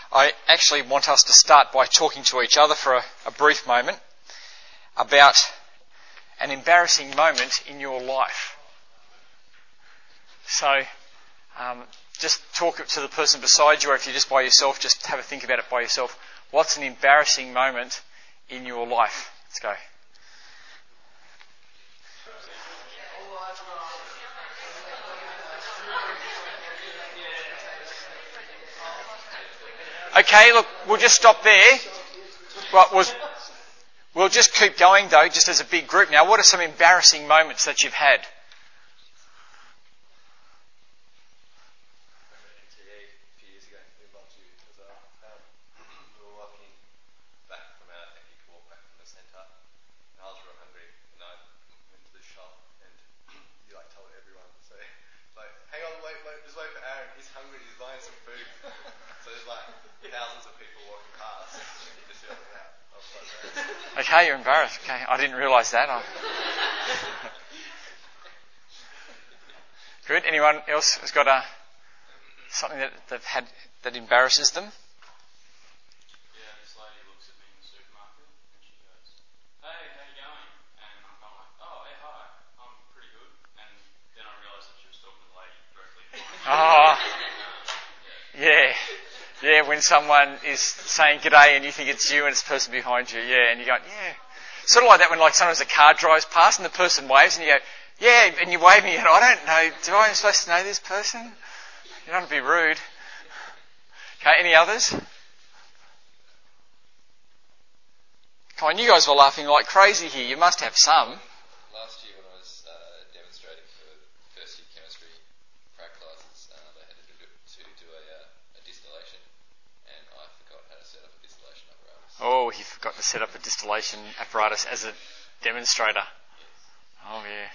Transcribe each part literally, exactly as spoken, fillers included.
I actually want us to start by talking to each other for a, a brief moment about an embarrassing moment in your life. So, um, just talk to the person beside you, or if you're just by yourself, just have a think about it by yourself. What's an embarrassing moment in your life? Let's go. Okay, look, we'll just stop there. Right, was, we'll just keep going though, just as a big group now. What are some embarrassing moments that you've had? Okay, you're embarrassed. Okay, I didn't realise that. I... Good. Anyone else has got a something that they've had that embarrasses them? Yeah, this lady looks at me in the supermarket and she goes, "Hey, how you going?" And I'm kind of like, "Oh, hey, hi, I'm pretty good." And then I realised that she was talking to the lady directly behind me. Oh, yeah. Yeah, when someone is saying g'day and you think it's you and it's the person behind you, yeah, and you go, yeah. Sort of like that when like sometimes a car drives past and the person waves and you go, yeah, and you wave and you go, I don't know, do I am supposed to know this person? You don't want to be rude. Okay, any others? Come on, you guys were laughing like crazy here. You must have some. Last year when I was uh, demonstrating for first year chemistry prac classes, uh, they had to do, to do a, uh, a distillation, and I forgot how to set up a distillation apparatus. Oh, he forgot to set up a distillation apparatus as a demonstrator. Yes. Oh, yeah.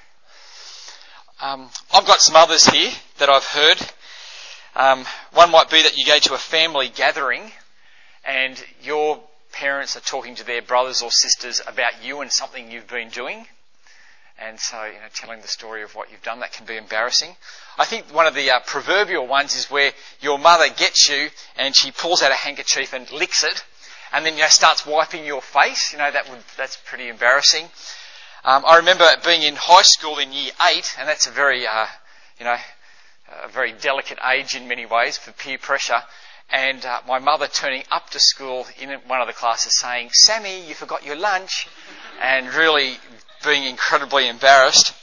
Um, I've got some others here that I've heard. Um, one might be that you go to a family gathering and your parents are talking to their brothers or sisters about you and something you've been doing. And so, you know, telling the story of what you've done, that can be embarrassing. I think one of the uh, proverbial ones is where your mother gets you and she pulls out a handkerchief and licks it, and then, you know, starts wiping your face. You know, that would that's pretty embarrassing. Um, I remember being in high school in year eight, and that's a very, uh, you know, a very delicate age in many ways for peer pressure. And uh, my mother turning up to school in one of the classes saying, "Sammy, you forgot your lunch," and really being incredibly embarrassed.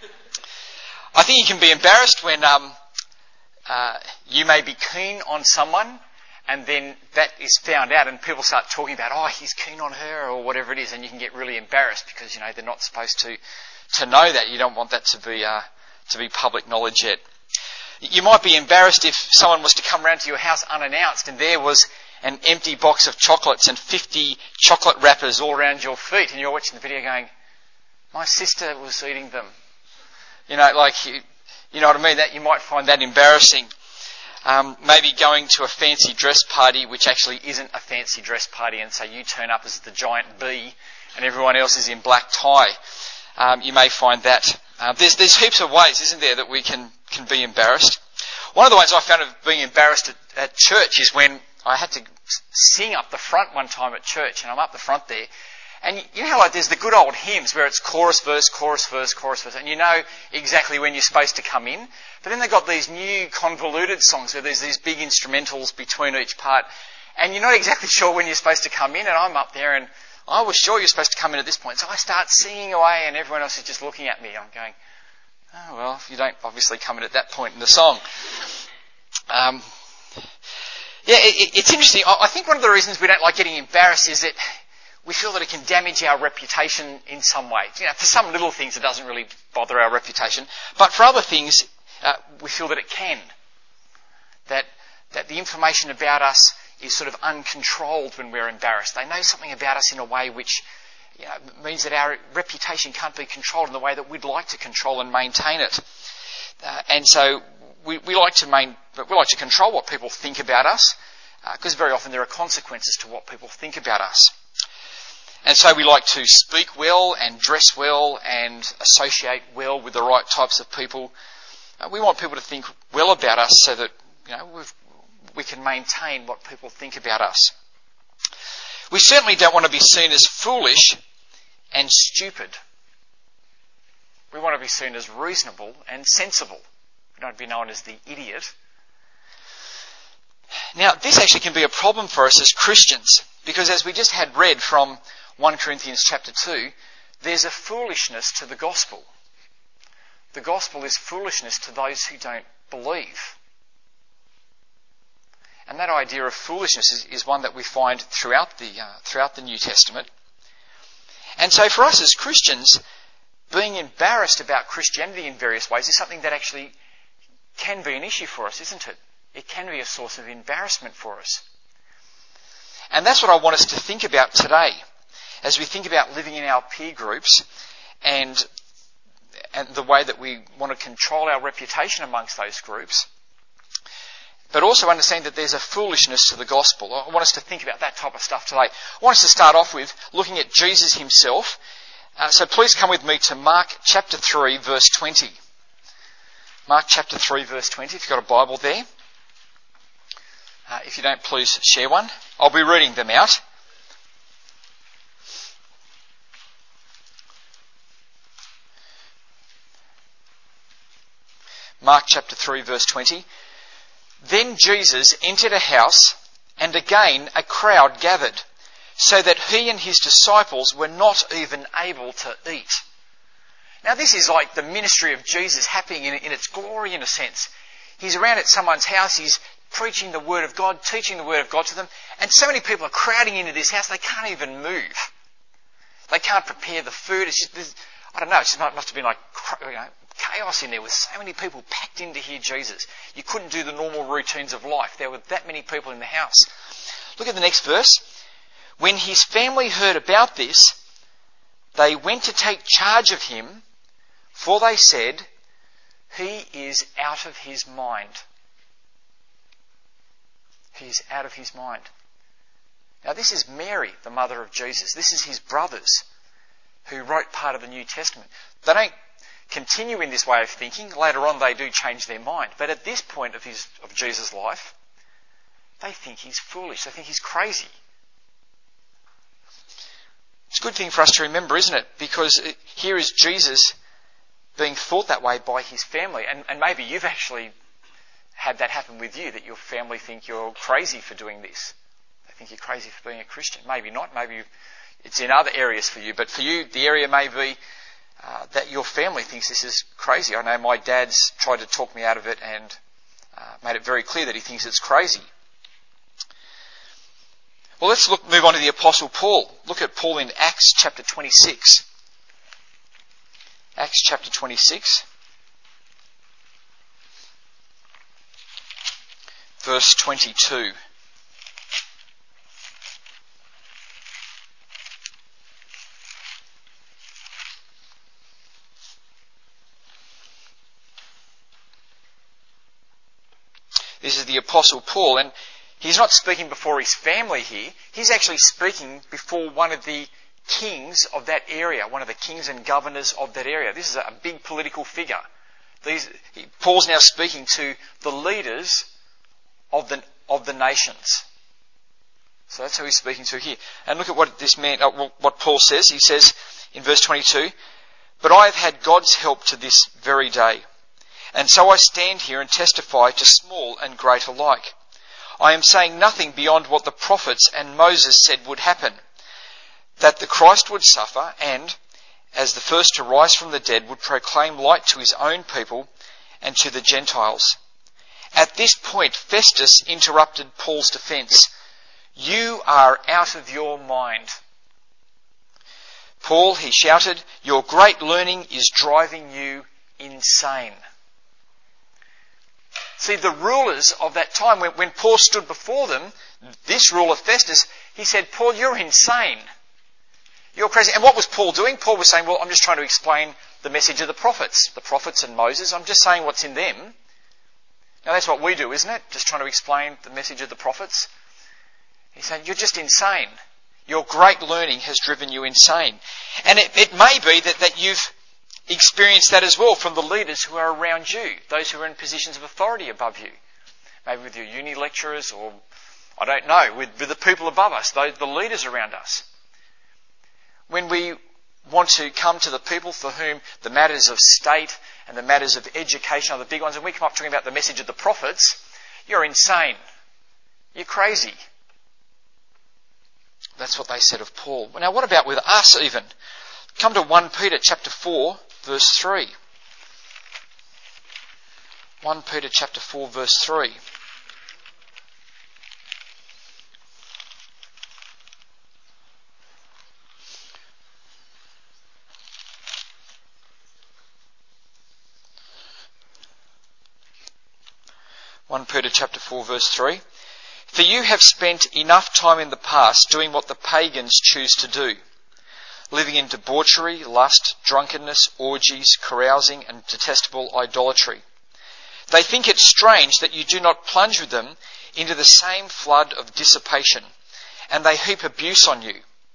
I think you can be embarrassed when um, uh, you may be keen on someone and then that is found out and people start talking about, oh, he's keen on her or whatever it is, and you can get really embarrassed because, you know, they're not supposed to to know that. You don't want that to be uh, to be public knowledge yet. You might be embarrassed if someone was to come round to your house unannounced and there was an empty box of chocolates and fifty chocolate wrappers all around your feet, and you're watching the video going, my sister was eating them. You know, like, you, you know what I mean? That you might find that embarrassing. Um, maybe going to a fancy dress party, which actually isn't a fancy dress party, and so you turn up as the giant bee and everyone else is in black tie. Um, you may find that. Uh, there's, there's heaps of ways, isn't there, that we can, can be embarrassed. One of the ways I found of being embarrassed at, at church is when I had to sing up the front one time at church, and I'm up the front there. And you know how like there's the good old hymns where it's chorus, verse, chorus, verse, chorus, verse, and you know exactly when you're supposed to come in. But then they've got these new convoluted songs where there's these big instrumentals between each part, and you're not exactly sure when you're supposed to come in, and I'm up there and I was sure you're supposed to come in at this point. So I start singing away and everyone else is just looking at me. I'm going, oh, well, you don't obviously come in at that point in the song. Um, yeah, it, it's interesting. I think one of the reasons we don't like getting embarrassed is that we feel that it can damage our reputation in some way. You know, for some little things it doesn't really bother our reputation, but for other things uh, we feel that it can. That that the information about us is sort of uncontrolled when we're embarrassed. They know something about us in a way which, you know, means that our reputation can't be controlled in the way that we'd like to control and maintain it. Uh, and so we, we like to main, we like to control what people think about us, because uh, very often there are consequences to what people think about us. And so we like to speak well and dress well and associate well with the right types of people. Uh, we want people to think well about us so that, you know, we've, we can maintain what people think about us. We certainly don't want to be seen as foolish and stupid. We want to be seen as reasonable and sensible. We don't want to be known as the idiot. Now, this actually can be a problem for us as Christians, because as we just had read from First Corinthians chapter two, there's a foolishness to the gospel. The gospel is foolishness to those who don't believe. And that idea of foolishness is, is one that we find throughout the uh, throughout the New Testament. And so for us as Christians, being embarrassed about Christianity in various ways is something that actually can be an issue for us, isn't it? It can be a source of embarrassment for us. And that's what I want us to think about today, as we think about living in our peer groups and, and the way that we want to control our reputation amongst those groups. But also understand that there's a foolishness to the gospel. I want us to think about that type of stuff today. I want us to start off with looking at Jesus himself. Uh, so please come with me to Mark chapter three, verse twenty. Mark chapter three, verse twenty, if you've got a Bible there. Uh, if you don't, please share one. I'll be reading them out. Mark chapter three, verse twenty. Then Jesus entered a house, and again a crowd gathered, so that he and his disciples were not even able to eat. Now this is like the ministry of Jesus happening in, in its glory, in a sense. He's around at someone's house, he's preaching the word of God, teaching the word of God to them, and so many people are crowding into this house they can't even move. They can't prepare the food. It's just, I don't know, it just must have been like, you know, chaos in there with so many people packed in to hear Jesus. You couldn't do the normal routines of life. There were that many people in the house. Look at the next verse. When his family heard about this, they went to take charge of him, for they said, he is out of his mind. He is out of his mind. Now this is Mary, the mother of Jesus. This is his brothers who wrote part of the New Testament. They don't continue in this way of thinking. Later on they do change their mind. But at this point of his of Jesus' life, they think he's foolish. They think he's crazy. It's a good thing for us to remember, isn't it? Because here is Jesus being thought that way by his family. And, and maybe you've actually had that happen with you, that your family think you're crazy for doing this. They think you're crazy for being a Christian. Maybe not. Maybe it's in other areas for you. But for you, the area may be uh, that your family thinks this is crazy. I know my dad's tried to talk me out of it and uh, made it very clear that he thinks it's crazy. Well, let's look, move on to the Apostle Paul. Look at Paul in Acts chapter twenty-six. Acts chapter twenty-six. Verse twenty-two. This is the Apostle Paul, and he's not speaking before his family here. He's actually speaking before one of the kings of that area, one of the kings and governors of that area. This is a big political figure. These, he, Paul's now speaking to the leaders of the of the nations. So that's who he's speaking to here. And look at what this man, uh, what Paul says. He says in verse twenty-two, "But I have had God's help to this very day, and so I stand here and testify to small and great alike. I am saying nothing beyond what the prophets and Moses said would happen, that the Christ would suffer and, as the first to rise from the dead, would proclaim light to his own people and to the Gentiles." At this point, Festus interrupted Paul's defence. "You are out of your mind. Paul," he shouted, "your great learning is driving you insane." See, the rulers of that time, when, when Paul stood before them, this ruler Festus, he said, "Paul, you're insane. You're crazy." And what was Paul doing? Paul was saying, well, I'm just trying to explain the message of the prophets, the prophets and Moses. I'm just saying what's in them. Now that's what we do, isn't it? Just trying to explain the message of the prophets. He's saying, you're just insane. Your great learning has driven you insane. And it, it may be that, that you've experienced that as well from the leaders who are around you, those who are in positions of authority above you. maybe with your uni lecturers, or I don't know, with, with the people above us, the, the leaders around us. When we want to come to the people for whom the matters of state and the matters of education are the big ones, and we come up talking about the message of the prophets, you're insane. You're crazy. That's what they said of Paul. Now, what about with us even? Come to First Peter chapter four, verse three. First Peter chapter four, verse three. First Peter chapter four, verse three. For you have spent enough time in the past doing what the pagans choose to do, living in debauchery, lust, drunkenness, orgies, carousing, and detestable idolatry. They think it strange that you do not plunge with them into the same flood of dissipation, and they heap abuse on you.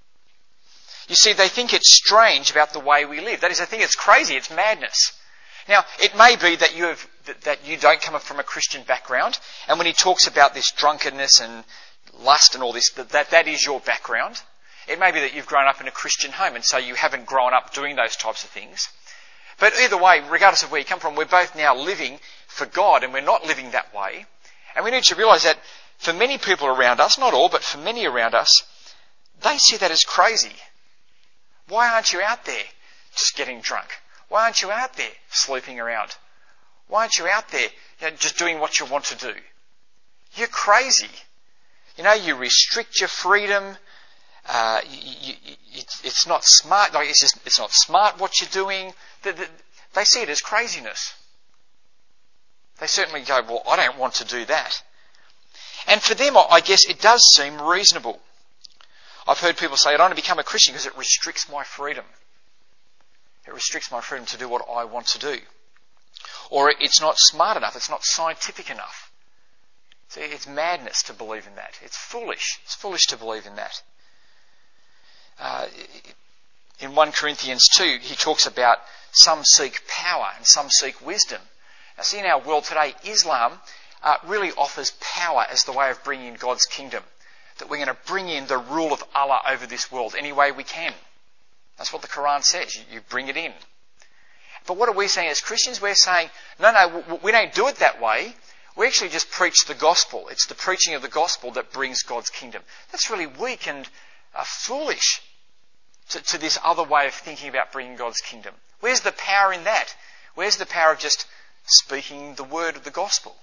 You see, they think it's strange about the way we live. That is, they think it's crazy, it's madness. Now, it may be that you have that you don't come from a Christian background, and when he talks about this drunkenness and lust and all this, that, that that is your background. It may be that you've grown up in a Christian home, and so you haven't grown up doing those types of things. But either way, regardless of where you come from, we're both now living for God, and we're not living that way. And we need to realise that for many people around us, not all, but for many around us, they see that as crazy. Why aren't you out there just getting drunk? Why aren't you out there sleeping around? Why aren't you out there, you know, just doing what you want to do? You're crazy. You know, you restrict your freedom. Uh, you, you, it's, it's not smart. Like it's just, it's not smart what you're doing. They, they, they see it as craziness. They certainly go, well, I don't want to do that. And for them, I guess it does seem reasonable. I've heard people say, I don't want to become a Christian because it restricts my freedom. It restricts my freedom to do what I want to do. Or it's not smart enough, it's not scientific enough. See, it's madness to believe in that. It's foolish. It's foolish to believe in that. Uh, in First Corinthians two, he talks about some seek power and some seek wisdom. Now, see, in our world today, Islam uh, really offers power as the way of bringing in God's kingdom. That we're going to bring in the rule of Allah over this world any way we can. That's what the Quran says. You, you bring it in. But what are we saying as Christians? We're saying, no, no, we don't do it that way. We actually just preach the gospel. It's the preaching of the gospel that brings God's kingdom. That's really weak and uh, foolish to, to this other way of thinking about bringing God's kingdom. Where's the power in that? Where's the power of just speaking the word of the gospel?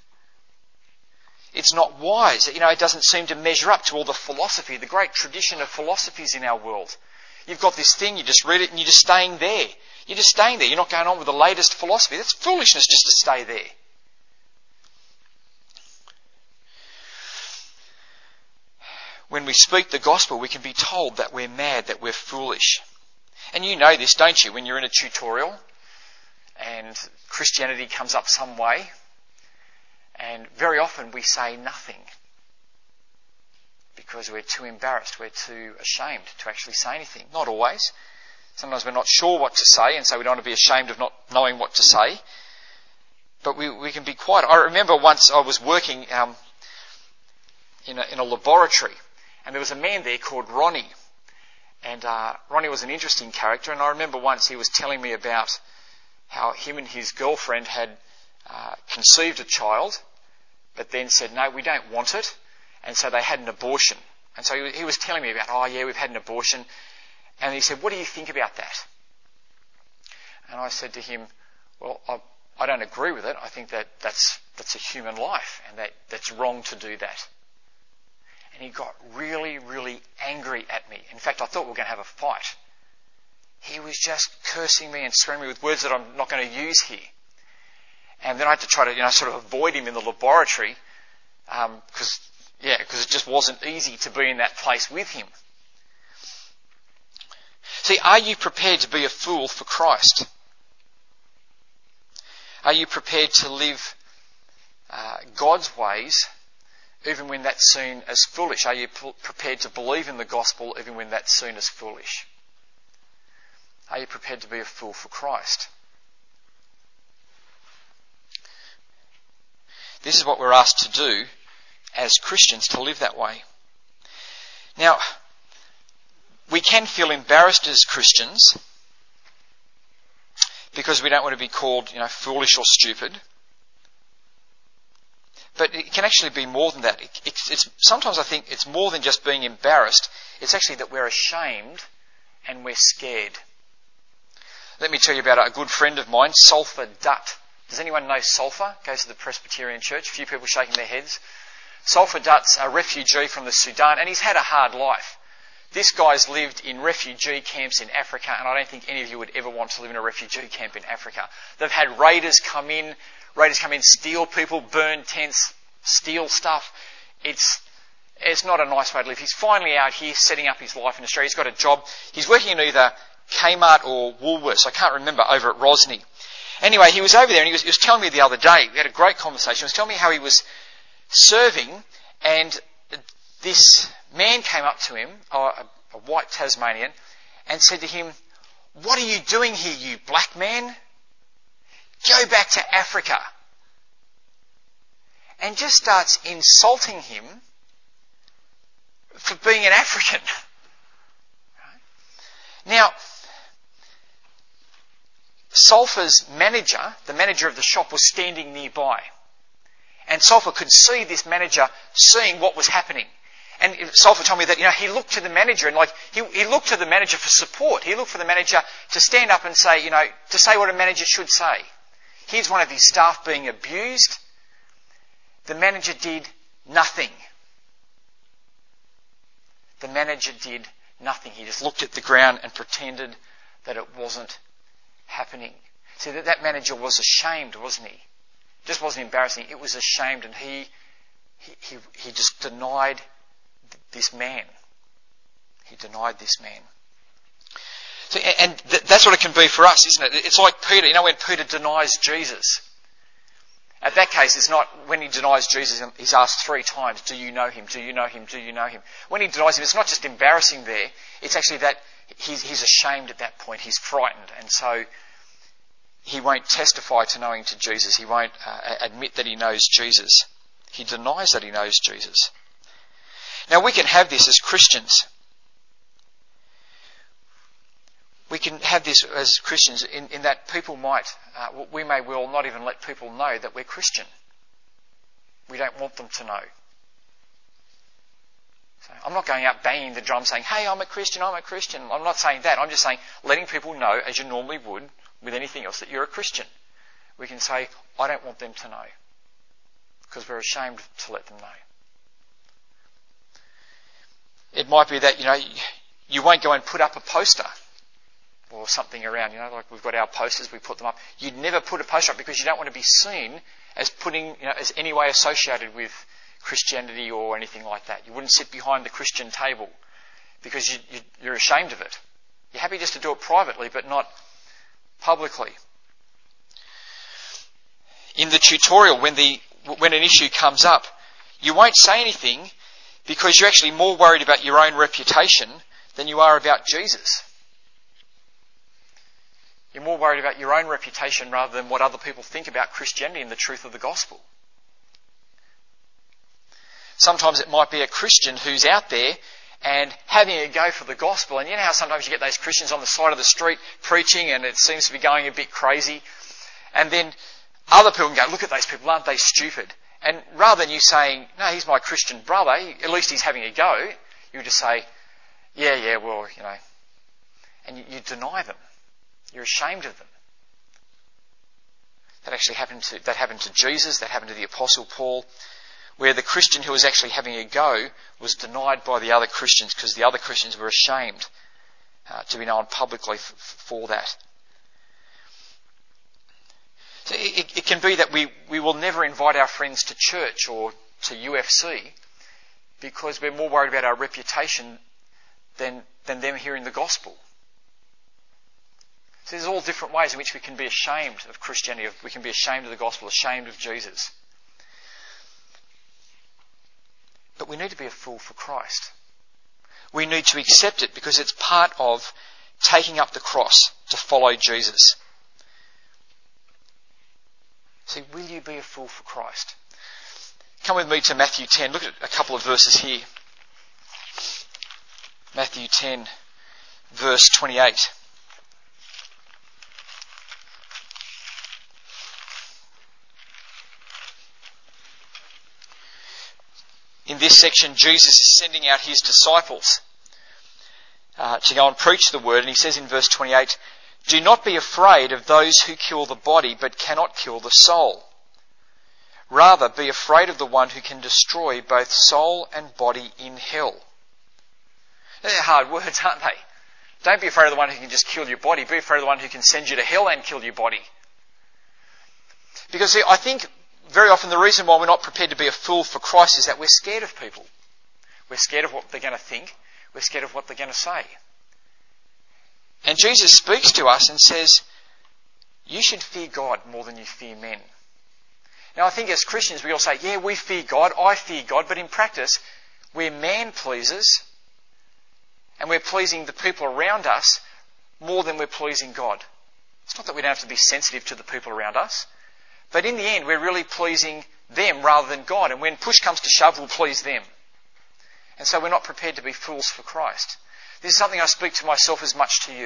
It's not wise. You know, it doesn't seem to measure up to all the philosophy, the great tradition of philosophies in our world. You've got this thing, you just read it and you're just staying there. You're just staying there. You're not going on with the latest philosophy. That's foolishness just to stay there. When we speak the gospel, we can be told that we're mad, that we're foolish. And you know this, don't you? When you're in a tutorial and Christianity comes up some way, and very often we say nothing because we're too embarrassed, we're too ashamed to actually say anything. Not always. Sometimes we're not sure what to say, and so we don't want to be ashamed of not knowing what to say. But we, we can be quiet. I remember once I was working um, in, a, in a laboratory, and there was a man there called Ronnie. And uh, Ronnie was an interesting character, and I remember once he was telling me about how him and his girlfriend had uh, conceived a child, but then said, no, we don't want it. And so they had an abortion. And so he, he was telling me about, oh yeah, we've had an abortion. And he said, what do you think about that? And I said to him, well, I, I don't agree with it. I think that that's, that's a human life and that, that's wrong to do that. And he got really, really angry at me. In fact, I thought we were going to have a fight. He was just cursing me and swearing me with words that I'm not going to use here. And then I had to try to, you know, sort of avoid him in the laboratory because, um, yeah, because it just wasn't easy to be in that place with him. See, are you prepared to be a fool for Christ? Are you prepared to live uh, God's ways even when that's seen as foolish? Are you p- prepared to believe in the gospel even when that's seen as foolish? Are you prepared to be a fool for Christ? This is what we're asked to do as Christians, to live that way. Now, we can feel embarrassed as Christians because we don't want to be called, you know, foolish or stupid. But it can actually be more than that. It, it's, it's, sometimes I think it's more than just being embarrassed. It's actually that we're ashamed and we're scared. Let me tell you about a good friend of mine, Sulphur Dutt. Does anyone know Sulphur? Goes to the Presbyterian Church. A few people shaking their heads. Sulphur Dutt's a refugee from the Sudan, and he's had a hard life. This guy's lived in refugee camps in Africa, and I don't think any of you would ever want to live in a refugee camp in Africa. They've had raiders come in, raiders come in, steal people, burn tents, steal stuff. It's it's not a nice way to live. He's finally out here setting up his life in Australia. He's got a job. He's working in either Kmart or Woolworths. I can't remember, over at Rosny. Anyway, he was over there, and he was, he was telling me the other day, we had a great conversation. He was telling me how he was serving, and this man came up to him, a, a white Tasmanian, and said to him, "What are you doing here, you black man? Go back to Africa." And just starts insulting him for being an African. Now, Sulphur's manager, the manager of the shop, was standing nearby. And Sulphur could see this manager seeing what was happening. And Sulphur told me that, you know, he looked to the manager and like, he, he looked to the manager for support. He looked for the manager to stand up and say, you know, to say what a manager should say. Here's one of his staff being abused. The manager did nothing. The manager did nothing. He just looked at the ground and pretended that it wasn't happening. See, that, that manager was ashamed, wasn't he? Just wasn't embarrassing. It was ashamed, and he he he, he just denied th- this man. He denied this man. So, and th- that's what it can be for us, isn't it? It's like Peter. You know, when Peter denies Jesus. At that case, it's not when he denies Jesus, he's asked three times, "Do you know him? Do you know him? Do you know him?" When he denies him, it's not just embarrassing there. It's actually that he's, he's ashamed at that point. He's frightened, and so he won't testify to knowing to Jesus. He won't uh, admit that he knows Jesus. He denies that he knows Jesus. Now, we can have this as Christians. We can have this as Christians in, in that people might, uh, we may well not even let people know that we're Christian. We don't want them to know. So I'm not going out banging the drum saying, "Hey, I'm a Christian, I'm a Christian." I'm not saying that. I'm just saying letting people know, as you normally would with anything else, that you're a Christian. We can say, "I don't want them to know," because we're ashamed to let them know. It might be that, you know, you won't go and put up a poster or something around, you know, like we've got our posters, we put them up. You'd never put a poster up because you don't want to be seen as putting, you know, as any way associated with Christianity or anything like that. You wouldn't sit behind the Christian table because you, you, you're ashamed of it. You're happy just to do it privately, but not publicly. In the tutorial, when the when an issue comes up, you won't say anything because you're actually more worried about your own reputation than you are about Jesus. You're more worried about your own reputation rather than what other people think about Christianity and the truth of the gospel. Sometimes it might be a Christian who's out there and having a go for the gospel. And you know how sometimes you get those Christians on the side of the street preaching and it seems to be going a bit crazy. And then other people can go, "Look at those people, aren't they stupid?" And rather than you saying, "No, he's my Christian brother, at least he's having a go," you just say, "Yeah, yeah, well, you know." And you, you deny them. You're ashamed of them. That actually happened to that happened to Jesus, that happened to the Apostle Paul, where the Christian who was actually having a go was denied by the other Christians because the other Christians were ashamed uh, to be known publicly f- for that. So it, it can be that we, we will never invite our friends to church or to U F C because we're more worried about our reputation than, than them hearing the gospel. So there's all different ways in which we can be ashamed of Christianity. We can be ashamed of the gospel, ashamed of Jesus. But we need to be a fool for Christ. We need to accept it because it's part of taking up the cross to follow Jesus. See, will you be a fool for Christ? Come with me to Matthew ten. Look at a couple of verses here. Matthew ten, verse twenty-eight. In this section, Jesus is sending out his disciples uh, to go and preach the word. And he says in verse twenty-eight, "Do not be afraid of those who kill the body but cannot kill the soul. Rather, be afraid of the one who can destroy both soul and body in hell." They're hard words, aren't they? Don't be afraid of the one who can just kill your body. Be afraid of the one who can send you to hell and kill your body. Because see, I think very often the reason why we're not prepared to be a fool for Christ is that we're scared of people. We're scared of what they're going to think. We're scared of what they're going to say. And Jesus speaks to us and says, you should fear God more than you fear men. Now I think as Christians we all say, yeah, we fear God, I fear God, but in practice we're man pleasers and we're pleasing the people around us more than we're pleasing God. It's not that we don't have to be sensitive to the people around us, but in the end we're really pleasing them rather than God, and when push comes to shove we'll please them. And so we're not prepared to be fools for Christ. This is something I speak to myself as much to you.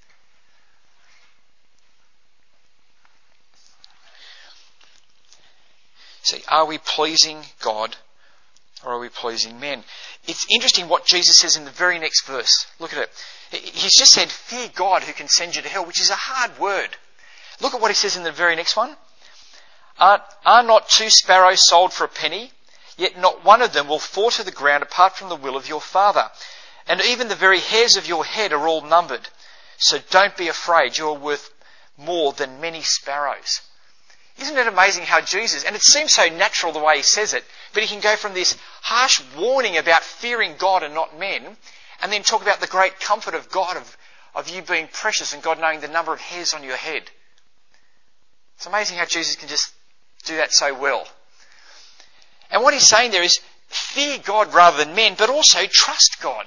See, are we pleasing God or are we pleasing men? It's interesting what Jesus says in the very next verse. Look at it. He's just said, fear God who can send you to hell, which is a hard word. Look at what he says in the very next one. Are, are not two sparrows sold for a penny? Yet not one of them will fall to the ground apart from the will of your Father. And even the very hairs of your head are all numbered. So don't be afraid, you are worth more than many sparrows. Isn't it amazing how Jesus, and it seems so natural the way he says it, but he can go from this harsh warning about fearing God and not men, and then talk about the great comfort of God, of, of you being precious and God knowing the number of hairs on your head. It's amazing how Jesus can just do that so well. And what he's saying there is, fear God rather than men, but also trust God.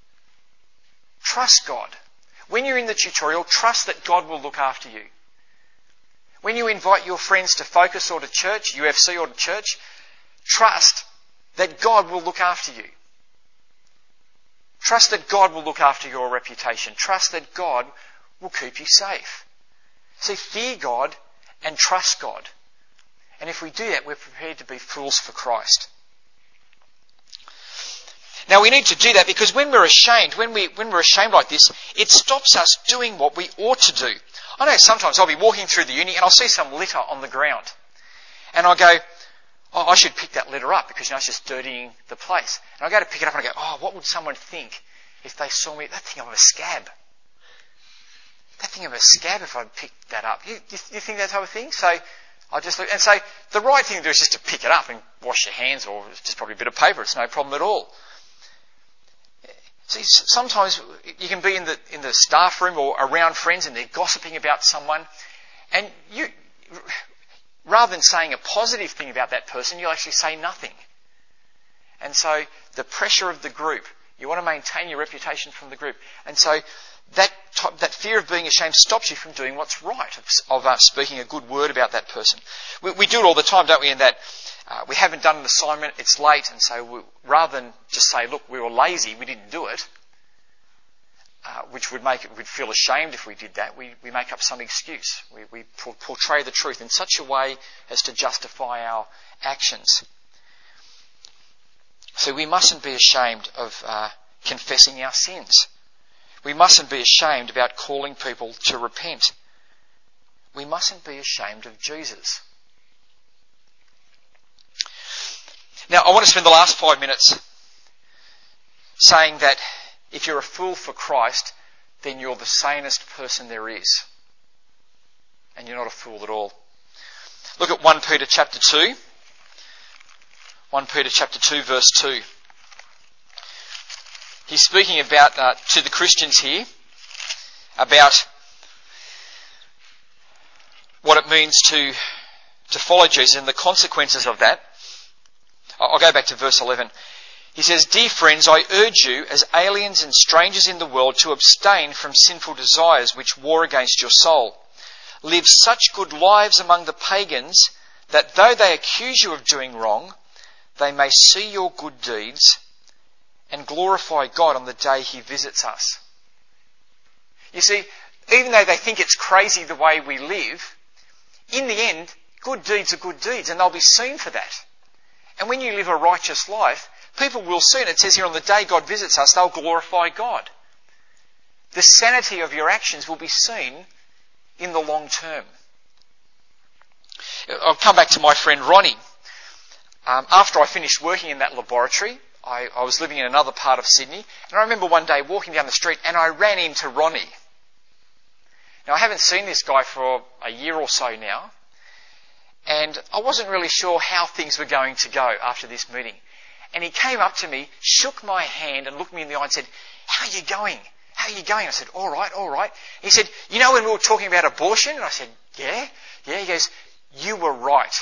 Trust God. When you're in the tutorial, trust that God will look after you. When you invite your friends to Focus or to church, U F C or to church, trust that God will look after you. Trust that God will look after your reputation. Trust that God will keep you safe. See, fear God and trust God. And if we do that, we're prepared to be fools for Christ. Now we need to do that because when we're ashamed, when, we, when we're ashamed like this, it stops us doing what we ought to do. I know sometimes I'll be walking through the uni and I'll see some litter on the ground. And I'll go, oh, I should pick that litter up because, you know, it's just dirtying the place. And I go to pick it up and I go, oh, what would someone think if they saw me? They'd think I'm a scab. They'd think I'm a scab if I picked that up. You, you, you think that type of thing? So I just look and say, the right thing to do is just to pick it up and wash your hands, or it's just probably a bit of paper. It's no problem at all. See, sometimes you can be in the in the staff room or around friends and they're gossiping about someone, and you, rather than saying a positive thing about that person, you'll actually say nothing. And so the pressure of the group, you want to maintain your reputation from the group, and so that type, that fear of being ashamed stops you from doing what's right, of, of uh, speaking a good word about that person. We, we do it all the time, don't we? In that uh, we haven't done an assignment, it's late, and so we, rather than just say, look, we were lazy, we didn't do it, uh, which would make it, we'd feel ashamed if we did that, we, we make up some excuse. We, we portray the truth in such a way as to justify our actions. So we mustn't be ashamed of uh, confessing our sins. We mustn't be ashamed about calling people to repent. We mustn't be ashamed of Jesus. Now, I want to spend the last five minutes saying that if you're a fool for Christ, then you're the sanest person there is. And you're not a fool at all. Look at First Peter chapter two. First Peter chapter two, verse two. He's speaking about uh, to the Christians here about what it means to to follow Jesus and the consequences of that. I'll go back to verse eleven. He says, "Dear friends, I urge you as aliens and strangers in the world to abstain from sinful desires which war against your soul. Live such good lives among the pagans that though they accuse you of doing wrong, they may see your good deeds and glorify God on the day he visits us. You see, even though they think it's crazy the way we live, in the end, good deeds are good deeds and they'll be seen for that. And when you live a righteous life, people will see, and it says here on the day God visits us, they'll glorify God. The sanity of your actions will be seen in the long term. I'll come back to my friend Ronnie. Um, after I finished working in that laboratory, I, I was living in another part of Sydney, and I remember one day walking down the street and I ran into Ronnie. Now, I haven't seen this guy for a year or so now, and I wasn't really sure how things were going to go after this meeting. And he came up to me, shook my hand and looked me in the eye and said, "How are you going? How are you going?" I said, "All right, all right." He said, "You know when we were talking about abortion?" And I said, "Yeah, yeah." He goes, "You were right.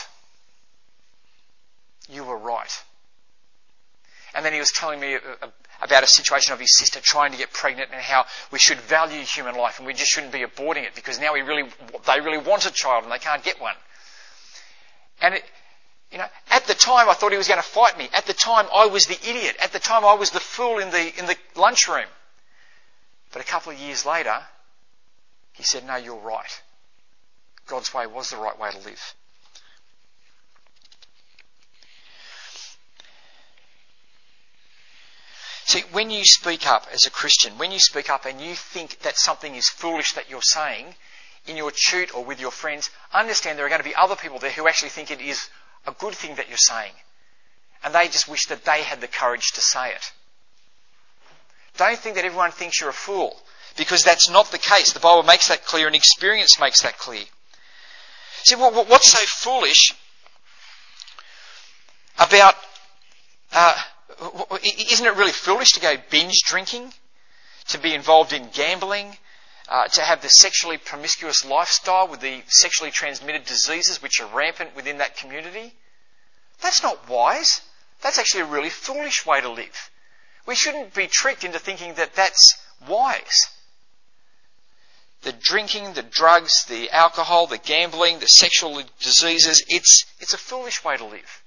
You were right." And then he was telling me about a situation of his sister trying to get pregnant and how we should value human life and we just shouldn't be aborting it because now we really, they really want a child and they can't get one. And it, you know, at the time I thought he was going to fight me. At the time I was the idiot. At the time I was the fool in the in the lunchroom. But a couple of years later, he said, "No, you're right. God's way was the right way to live." See, when you speak up as a Christian, when you speak up and you think that something is foolish that you're saying in your chute or with your friends, understand there are going to be other people there who actually think it is a good thing that you're saying. And they just wish that they had the courage to say it. Don't think that everyone thinks you're a fool, because that's not the case. The Bible makes that clear and experience makes that clear. See, what's so foolish about... Uh, Isn't it really foolish to go binge drinking, to be involved in gambling, uh, to have the sexually promiscuous lifestyle with the sexually transmitted diseases which are rampant within that community? That's not wise. That's actually a really foolish way to live. We shouldn't be tricked into thinking that that's wise. The drinking, the drugs, the alcohol, the gambling, the sexual diseases, it's, it's a foolish way to live.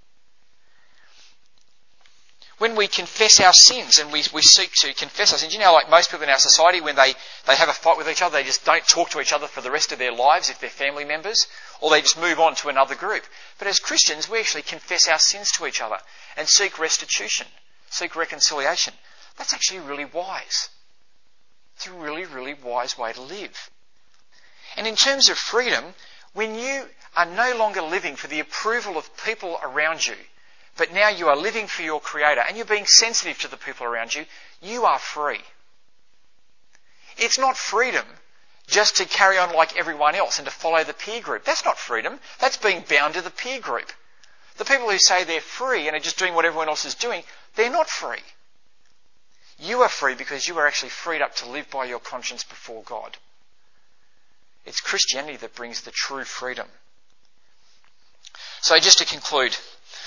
When we confess our sins and we, we seek to confess our sins, you know, like most people in our society, when they, they have a fight with each other, they just don't talk to each other for the rest of their lives if they're family members, or they just move on to another group. But as Christians, we actually confess our sins to each other and seek restitution, seek reconciliation. That's actually really wise. It's a really, really wise way to live. And in terms of freedom, when you are no longer living for the approval of people around you, but now you are living for your Creator and you're being sensitive to the people around you, you are free. It's not freedom just to carry on like everyone else and to follow the peer group. That's not freedom. That's being bound to the peer group. The people who say they're free and are just doing what everyone else is doing, they're not free. You are free because you are actually freed up to live by your conscience before God. It's Christianity that brings the true freedom. So just to conclude,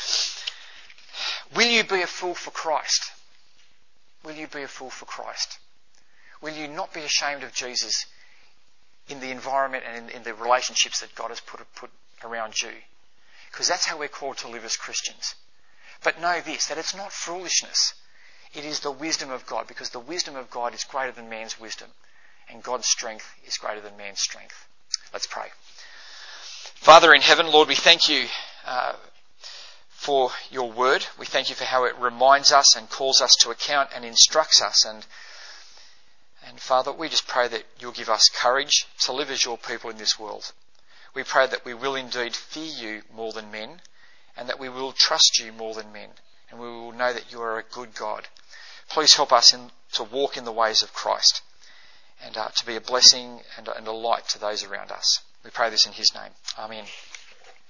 will you be a fool for Christ? Will you be a fool for Christ? Will you not be ashamed of Jesus in the environment and in, in the relationships that God has put, put around you? Because that's how we're called to live as Christians. But know this, that it's not foolishness. It is the wisdom of God, because the wisdom of God is greater than man's wisdom, and God's strength is greater than man's strength. Let's pray. Father in heaven, Lord, we thank you uh, for your word. We thank you for how it reminds us and calls us to account and instructs us. And, and Father, we just pray that you'll give us courage to live as your people in this world. We pray that we will indeed fear you more than men, and that we will trust you more than men, and we will know that you are a good God. Please help us in, to walk in the ways of Christ, and uh, to be a blessing and, and a light to those around us. We pray this in his name. Amen.